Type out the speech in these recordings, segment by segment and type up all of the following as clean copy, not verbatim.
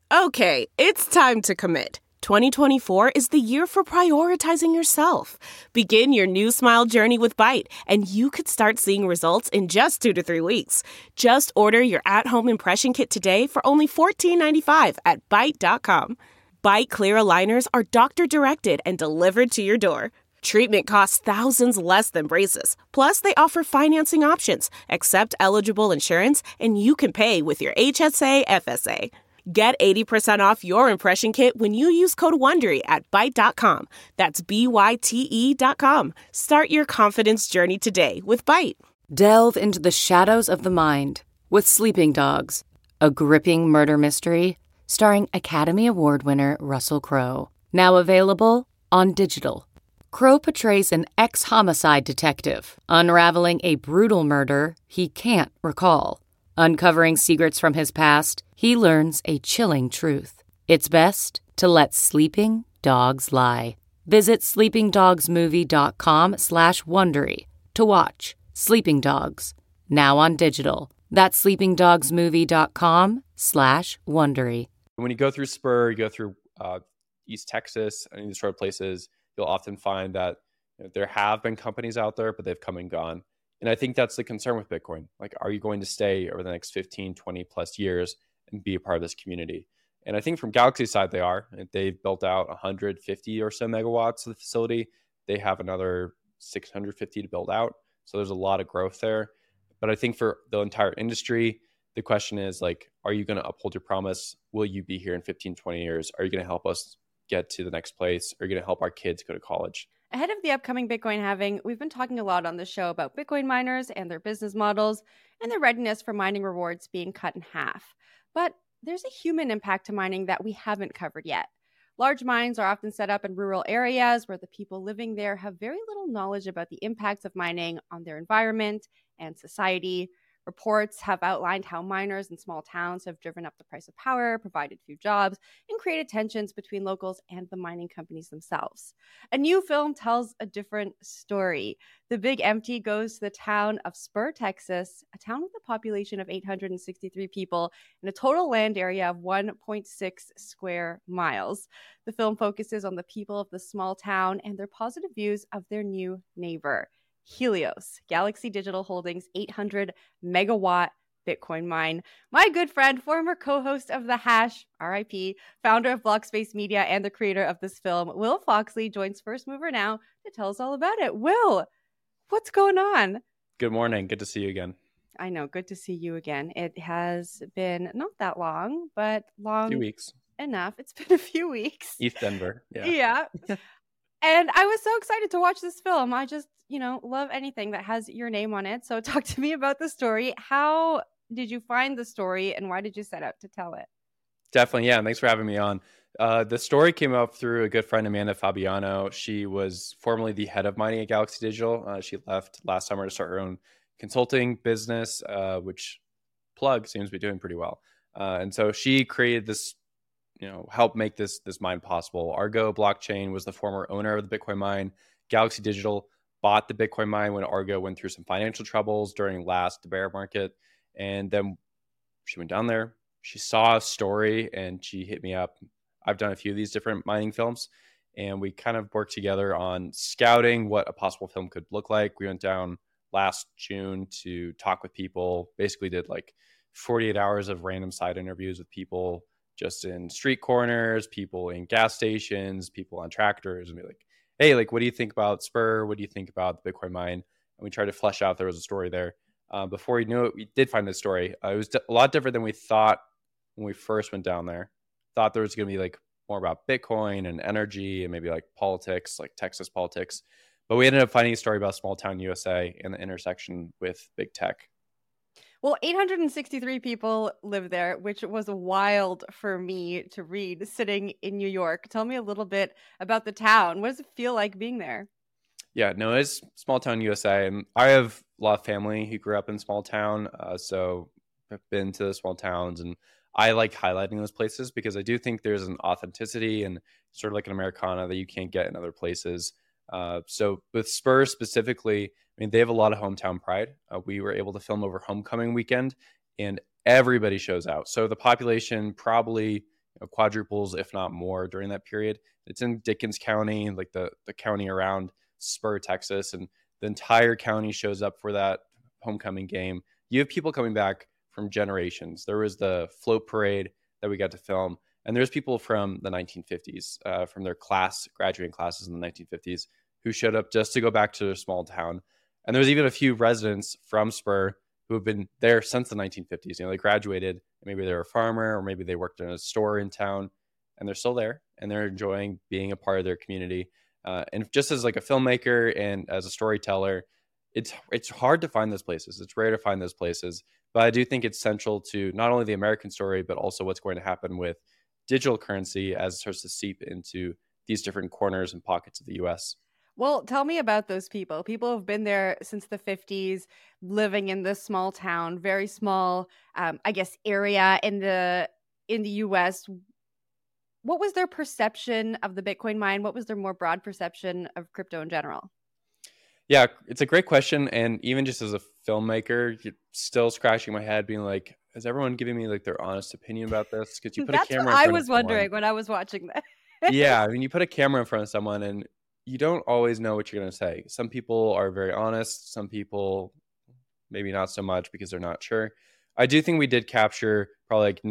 Okay, it's time to commit. 2024 is the year for prioritizing yourself. Begin your new smile journey with Byte, and you could start seeing results in just 2 to 3 weeks. Just order your at-home impression kit today for only $14.95 at Byte.com. Byte Clear aligners are doctor-directed and delivered to your door. Treatment costs thousands less than braces. Plus, they offer financing options, accept eligible insurance, and you can pay with your HSA FSA. Get 80% off your impression kit when you use code WONDERY at Byte.com. That's BYTE.com. Start your confidence journey today with Byte. Delve into the shadows of the mind with Sleeping Dogs, a gripping murder mystery starring Academy Award winner Russell Crowe. Now available on digital. Crowe portrays an ex-homicide detective unraveling a brutal murder he can't recall. Uncovering secrets from his past, he learns a chilling truth. It's best to let sleeping dogs lie. Visit sleepingdogsmovie.com/Wondery to watch Sleeping Dogs, now on digital. That's sleepingdogsmovie.com/Wondery. When you go through Spur, you go through East Texas, and these sort of places, you'll often find that there have been companies out there, but they've come and gone. And I think that's the concern with Bitcoin. Like, are you going to stay over the next 15, 20 plus years and be a part of this community? And I think from Galaxy's side, they are. They've built out 150 or so megawatts of the facility. They have another 650 to build out. So there's a lot of growth there. But I think for the entire industry, the question is, like, are you going to uphold your promise? Will you be here in 15, 20 years? Are you going to help us get to the next place? Are you going to help our kids go to college? Ahead of the upcoming Bitcoin halving, we've been talking a lot on the show about Bitcoin miners and their business models and their readiness for mining rewards being cut in half. But there's a human impact to mining that we haven't covered yet. Large mines are often set up in rural areas where the people living there have very little knowledge about the impacts of mining on their environment and society. Reports have outlined how miners in small towns have driven up the price of power, provided few jobs, and created tensions between locals and the mining companies themselves. A new film tells a different story. The Big Empty goes to the town of Spur, Texas, a town with a population of 863 people and a total land area of 1.6 square miles. The film focuses on the people of the small town and their positive views of their new neighbor, Helios, Galaxy Digital Holdings' 800 megawatt Bitcoin mine. My good friend, former co-host of The Hash, RIP, founder of Blockspace Media and the creator of this film, Will Foxley, joins First Mover now to tell us all about it. Will, what's going on? Good morning. Good to see you again. I know. Good to see you again. It has been not that long, but long a few weeks enough. It's been a few weeks. East Denver. Yeah. And I was so excited to watch this film. I just, love anything that has your name on it. So talk to me about the story. How did you find the story and why did you set out to tell it? Definitely. Yeah. Thanks for having me on. The story came up through a good friend, Amanda Fabiano. She was formerly the head of mining at Galaxy Digital. She left last summer to start her own consulting business, which plug seems to be doing pretty well. And so she created this, help make this mine possible. Argo Blockchain was the former owner of the Bitcoin mine. Galaxy Digital bought the Bitcoin mine when Argo went through some financial troubles during the bear market. And then she went down there. She saw a story and she hit me up. I've done a few of these different mining films, and we kind of worked together on scouting what a possible film could look like. We went down last June to talk with people, basically did like 48 hours of random side interviews with people just in street corners, people in gas stations, people on tractors, and be like, hey, like, what do you think about Spur? What do you think about the Bitcoin mine? And we tried to flesh out there was a story there. Before we knew it, we did find this story. It was a lot different than we thought when we first went down there. Thought there was going to be like more about Bitcoin and energy and maybe like politics, like Texas politics. But we ended up finding a story about small town USA and the intersection with big tech. Well, 863 people live there, which was wild for me to read sitting in New York. Tell me a little bit about the town. What does it feel like being there? Yeah, no, it's small town USA. And I have a lot of family who grew up in small town. So I've been to the small towns, and I like highlighting those places because I do think there's an authenticity and sort of like an Americana that you can't get in other places. So with Spurs specifically, I mean, they have a lot of hometown pride. We were able to film over homecoming weekend, and everybody shows out. So the population probably quadruples, if not more, during that period. It's in Dickens County, like the county around Spur, Texas, and the entire county shows up for that homecoming game. You have people coming back from generations. There was the float parade that we got to film, and there's people from the 1950s, from their graduating classes in the 1950s, who showed up just to go back to their small town. And there's even a few residents from Spur who have been there since the 1950s. They graduated, maybe they're a farmer, or maybe they worked in a store in town, and they're still there, and they're enjoying being a part of their community. And just as like a filmmaker and as a storyteller, it's hard to find those places. It's rare to find those places. But I do think it's central to not only the American story, but also what's going to happen with digital currency as it starts to seep into these different corners and pockets of the U.S. Well, tell me about those people. People have been there since the 50s, living in this small town, very small, I guess, area in the U.S. What was their perception of the Bitcoin mine? What was their more broad perception of crypto in general? Yeah, it's a great question. And even just as a filmmaker, you're still scratching my head being like, is everyone giving me like their honest opinion about this? Because you put a camera in front of someone. That's what I was wondering when I was watching that. Yeah, I mean, you put a camera in front of someone and you don't always know what you're going to say. Some people are very honest. Some people maybe not so much because they're not sure. I do think we did capture probably like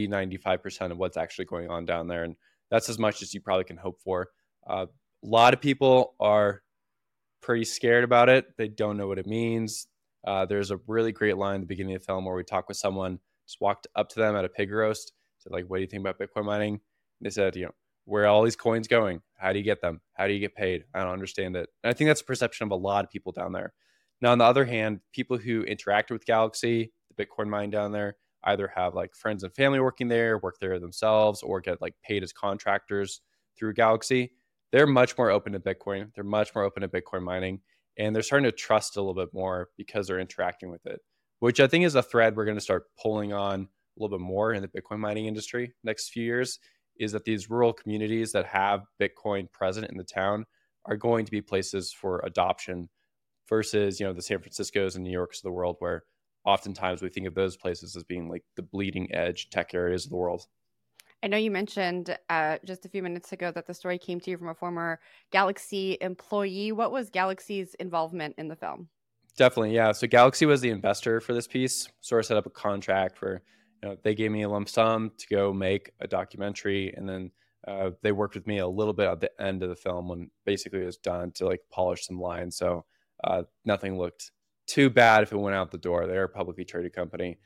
95% of what's actually going on down there. And that's as much as you probably can hope for. A lot of people are pretty scared about it. They don't know what it means. There's a really great line at the beginning of the film where we talk with someone, just walked up to them at a pig roast, said like, what do you think about Bitcoin mining? And they said, where are all these coins going? How do you get them? How do you get paid? I don't understand it. And I think that's a perception of a lot of people down there. Now, on the other hand, people who interacted with Galaxy, the Bitcoin mine down there, either have like friends and family working there, work there themselves, or get like paid as contractors through Galaxy. They're much more open to Bitcoin. They're much more open to Bitcoin mining. And they're starting to trust a little bit more because they're interacting with it, which I think is a thread we're going to start pulling on a little bit more in the Bitcoin mining industry next few years, is that these rural communities that have Bitcoin present in the town are going to be places for adoption versus, the San Franciscos and New Yorks of the world, where oftentimes we think of those places as being like the bleeding edge tech areas of the world. I know you mentioned just a few minutes ago that the story came to you from a former Galaxy employee. What was Galaxy's involvement in the film? Definitely, yeah. So Galaxy was the investor for this piece. Sort of set up a contract for, they gave me a lump sum to go make a documentary, and then they worked with me a little bit at the end of the film when basically it was done to like polish some lines. So nothing looked too bad if it went out the door. They're a publicly traded company.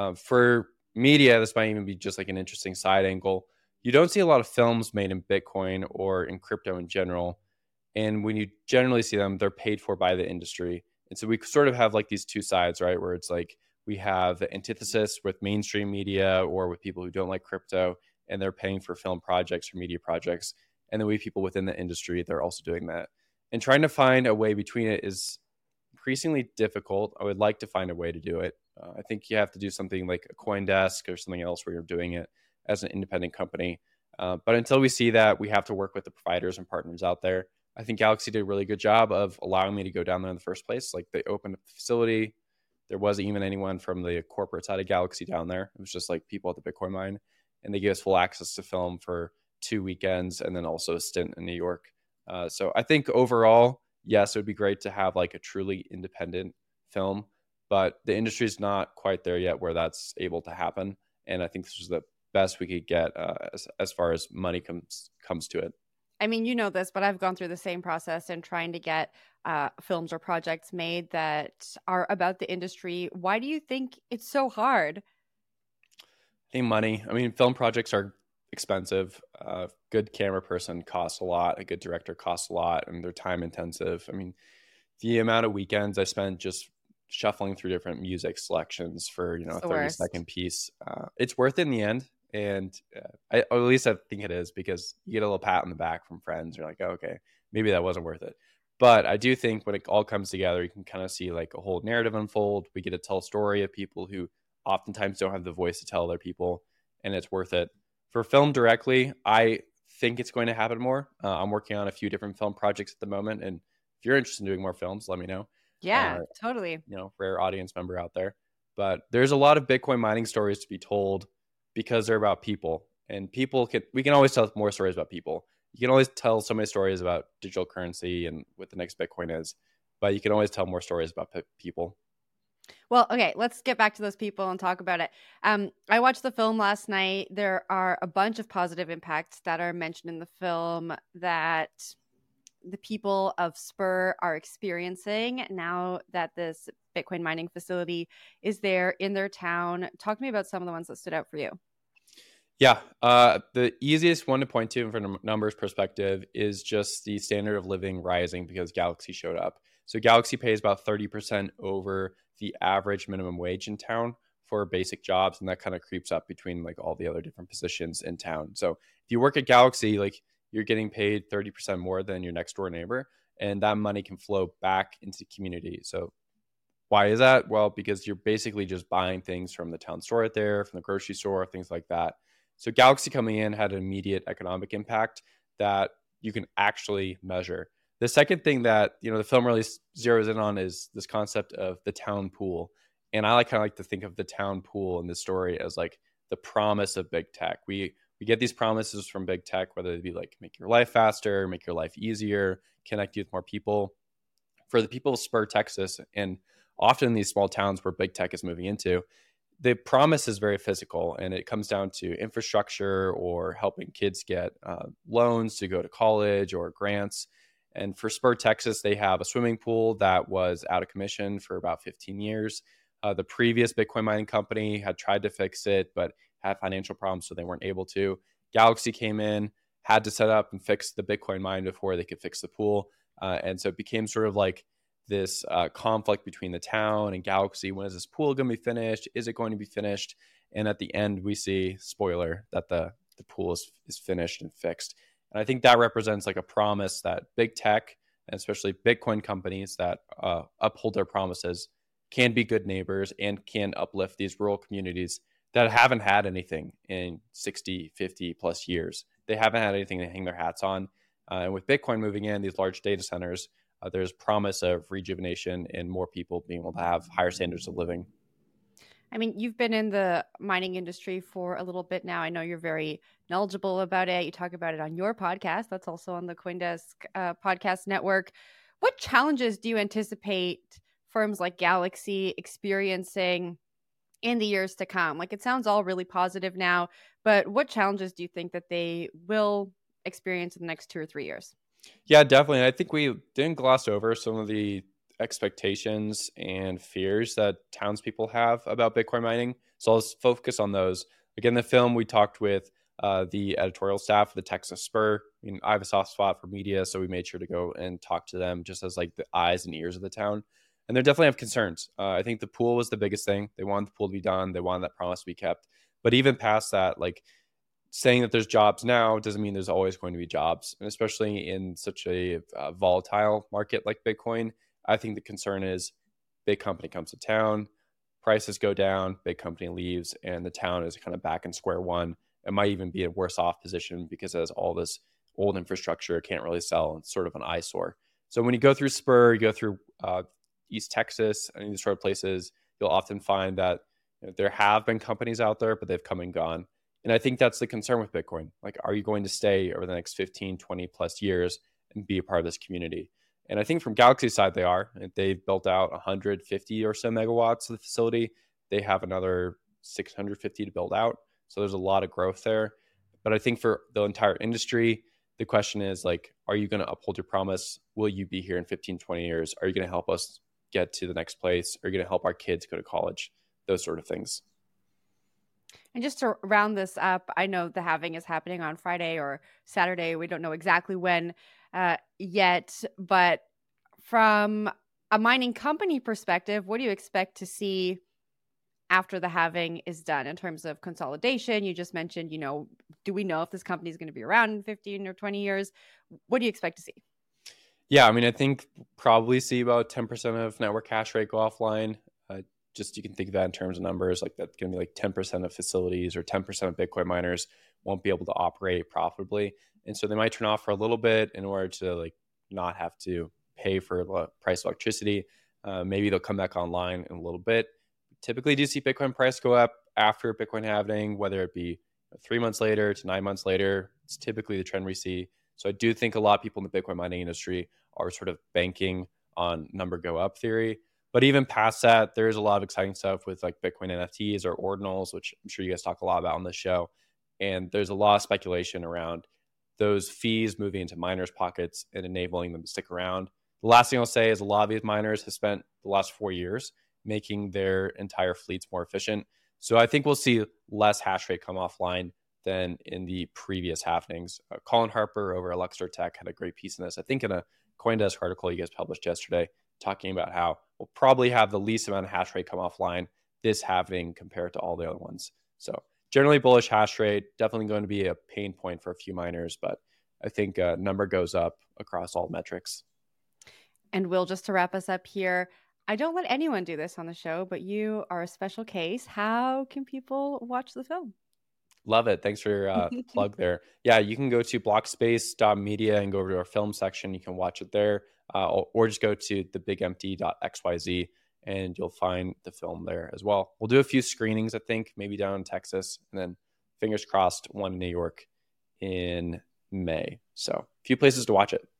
For media, this might even be just like an interesting side angle. You don't see a lot of films made in Bitcoin or in crypto in general. And when you generally see them, they're paid for by the industry. And so we sort of have like these two sides, right? Where it's like we have the antithesis with mainstream media or with people who don't like crypto, and they're paying for film projects or media projects. And then we have people within the industry, they're also doing that. And trying to find a way between it is increasingly difficult. I would like to find a way to do it. I think you have to do something like a CoinDesk or something else where you're doing it as an independent company. But until we see that, we have to work with the providers and partners out there. I think Galaxy did a really good job of allowing me to go down there in the first place. Like, they opened up the facility. There wasn't even anyone from the corporate side of Galaxy down there. It was just like people at the Bitcoin mine. And they gave us full access to film for 2 weekends and then also a stint in New York. So I think overall, yes, it would be great to have like a truly independent film, but the industry is not quite there yet where that's able to happen. And I think this was the best we could get as far as money comes to it. I mean, you know this, but I've gone through the same process in trying to get films or projects made that are about the industry. Why do you think it's so hard? I think money. I mean, film projects are expensive. A good camera person costs a lot. A good director costs a lot, and they're time intensive. I mean, the amount of weekends I spent just shuffling through different music selections for, a 30-second piece, it's worth it in the end. And at least I think it is, because you get a little pat on the back from friends. You're like, oh, okay, maybe that wasn't worth it. But I do think when it all comes together, you can kind of see like a whole narrative unfold. We get to tell a story of people who oftentimes don't have the voice to tell their people, and it's worth it. For film directly, I think it's going to happen more. I'm working on a few different film projects at the moment, and if you're interested in doing more films, let me know. Yeah, totally. Rare audience member out there. But there's a lot of Bitcoin mining stories to be told because they're about people. And we can always tell more stories about people. You can always tell so many stories about digital currency and what the next Bitcoin is, but you can always tell more stories about people. Well, okay, let's get back to those people and talk about it. I watched the film last night. There are a bunch of positive impacts that are mentioned in the film that the people of Spur are experiencing now that this Bitcoin mining facility is there in their town. Talk to me about some of the ones that stood out for you. Yeah, the easiest one to point to from a numbers perspective is just the standard of living rising because Galaxy showed up. So Galaxy pays about 30% over the average minimum wage in town for basic jobs, and that kind of creeps up between like all the other different positions in town. So if you work at Galaxy, like you're getting paid 30% more than your next door neighbor, and that money can flow back into the community. So why is that? Well, because you're basically just buying things from the town store out there, from the grocery store, things like that. So Galaxy coming in had an immediate economic impact that you can actually measure. The second thing that the film really zeroes in on is this concept of the town pool. And I kind of like to think of the town pool in this story as like the promise of big tech. We get these promises from big tech, whether it be like make your life faster, make your life easier, connect you with more people. For the people of Spur, Texas, and often these small towns where big tech is moving into, the promise is very physical, and it comes down to infrastructure or helping kids get loans to go to college or grants. And for Spur, Texas, they have a swimming pool that was out of commission for about 15 years. The previous Bitcoin mining company had tried to fix it, but had financial problems, so they weren't able to. Galaxy came in, had to set up and fix the Bitcoin mine before they could fix the pool. And so it became sort of like this conflict between the town and Galaxy. When is this pool going to be finished? Is it going to be finished? And at the end, we see, spoiler, that the pool is finished and fixed. And I think that represents like a promise that big tech, and especially Bitcoin companies that uphold their promises, can be good neighbors and can uplift these rural communities that haven't had anything in 60, 50 plus years. They haven't had anything to hang their hats on. And with Bitcoin moving in, these large data centers, there's promise of rejuvenation and more people being able to have higher standards of living. I mean, you've been in the mining industry for a little bit now. I know you're very knowledgeable about it. You talk about it on your podcast. That's also on the CoinDesk podcast network. What challenges do you anticipate firms like Galaxy experiencing in the years to come? Like, it sounds all really positive now, but what challenges do you think that they will experience in the next 2 or 3 years? Yeah, definitely. I think we didn't gloss over some of the expectations and fears that townspeople have about Bitcoin mining. So let's focus on those. Again, in the film, we talked with the editorial staff of the Texas Spur. I mean, I have a soft spot for media, so we made sure to go and talk to them just as like the eyes and ears of the town. And they definitely have concerns. I think the pool was the biggest thing. They wanted the pool to be done. They wanted that promise to be kept. But even past that, like saying that there's jobs now doesn't mean there's always going to be jobs. And especially in such a volatile market like Bitcoin, I think the concern is big company comes to town, prices go down, big company leaves, and the town is kind of back in square one. It might even be a worse off position because it has all this old infrastructure, can't really sell. It's sort of an eyesore. So when you go through Spur, you go through East Texas, and these sort of places, you'll often find that there have been companies out there, but they've come and gone. And I think that's the concern with Bitcoin. Like, are you going to stay over the next 15, 20 plus years and be a part of this community? And I think from Galaxy's side, they are. They've built out 150 or so megawatts of the facility. They have another 650 to build out. So there's a lot of growth there. But I think for the entire industry, the question is like, are you going to uphold your promise? Will you be here in 15, 20 years? Are you going to help us get to the next place? Are you going to help our kids go to college? Those sort of things. And just to round this up, I know the halving is happening on Friday or Saturday. We don't know exactly when yet, but from a mining company perspective, what do you expect to see after the halving is done in terms of consolidation? You just mentioned, do we know if this company is going to be around in 15 or 20 years? What do you expect to see? Yeah, I mean, I think probably see about 10% of network hash rate go offline. Just you can think of that in terms of numbers, like that's going to be like 10% of facilities or 10% of Bitcoin miners won't be able to operate profitably. And so they might turn off for a little bit in order to like not have to pay for the price of electricity. Maybe they'll come back online in a little bit. Typically do see Bitcoin price go up after Bitcoin halving, whether it be 3 months later to 9 months later, it's typically the trend we see. So I do think a lot of people in the Bitcoin mining industry are sort of banking on number go up theory. But even past that, there's a lot of exciting stuff with like Bitcoin NFTs or ordinals, which I'm sure you guys talk a lot about on this show. And there's a lot of speculation around those fees moving into miners' pockets and enabling them to stick around. The last thing I'll say is a lot of these miners have spent the last 4 years making their entire fleets more efficient. So I think we'll see less hash rate come offline than in the previous halvings. Colin Harper over at Luxor Tech had a great piece in this, I think in a CoinDesk article you guys published yesterday, talking about how we'll probably have the least amount of hash rate come offline this halving compared to all the other ones. So generally bullish hash rate, definitely going to be a pain point for a few miners, but I think number goes up across all metrics. And Will, just to wrap us up here, I don't let anyone do this on the show, but you are a special case. How can people watch the film? Love it. Thanks for your plug there. Yeah, you can go to blockspace.media and go over to our film section. You can watch it there, or just go to thebigempty.xyz and you'll find the film there as well. We'll do a few screenings, I think, maybe down in Texas, and then fingers crossed, one in New York in May. So a few places to watch it.